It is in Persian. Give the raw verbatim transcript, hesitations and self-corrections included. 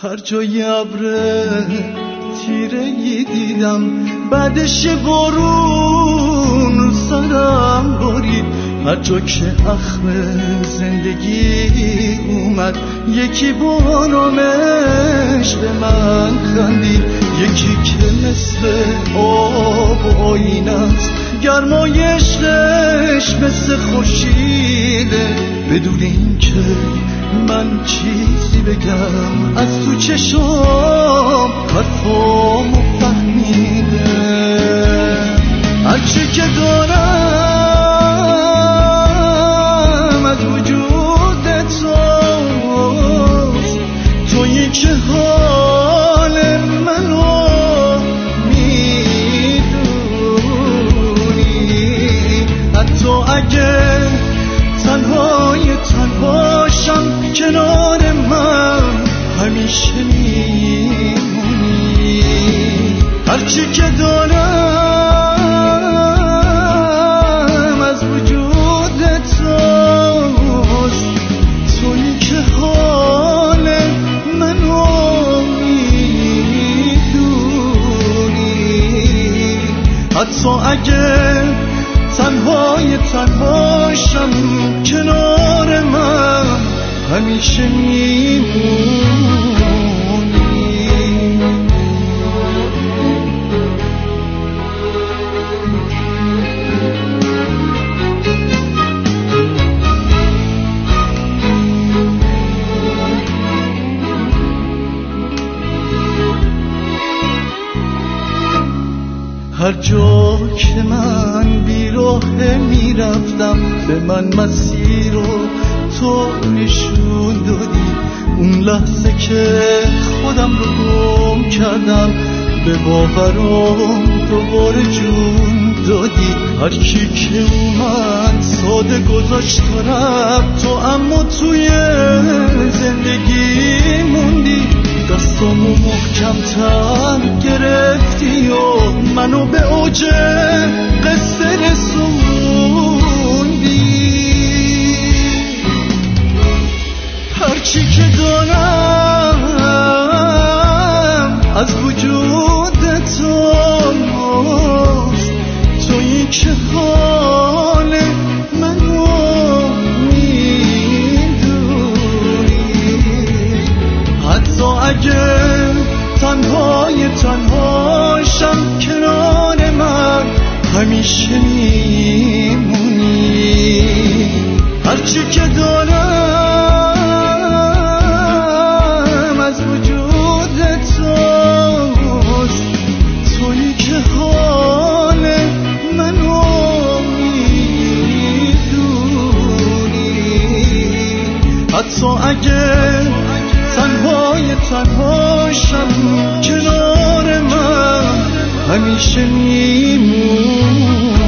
هر جای ابر تیره ای دیدم، بعدش بارون رو سرم بارید. هر جا که اخم زندگی اومد، یکی با آرامش به من خندید. یکی که مثل آب و آینه است، گرمای عشقش مثل خورشیده. بدون این که من چیزی بگم، از تو چشام حرفامو فهمیده. هرچی که دارم از وجود توست، تویی که حال منو میدونی. حتی اگه تنهای تنهاشم، کنار من همیشه میمونی. هرچی که دارم از وجود توست، تویی که حال منو میدونی. حتی اگه تنهای تنهاشم، کنار من همیشه میمونی. هر جا که من بیراه میرفتم، به من مسیر رو تو نشون دادی. اون لحظه که خودم رو گم کردم، به باورم دوباره جون دادی. هر کی که اومد ساده گذاشت تو رفت، تو اما توی زندگی موندی. دستامو محکم‌تر گرفتی و منو به اوج قصه رسوندی. هرچی که دارم از وجود توست، تویی که حال منو میدونی. حتی اگه تنهای تنهاشم، کنار من همیشه میمونی. هرچی که دارم از وجود توست، تویی که حال منو میدونی. حتی اگه تنهای تنهاشم، کنار من همیشه میمونی.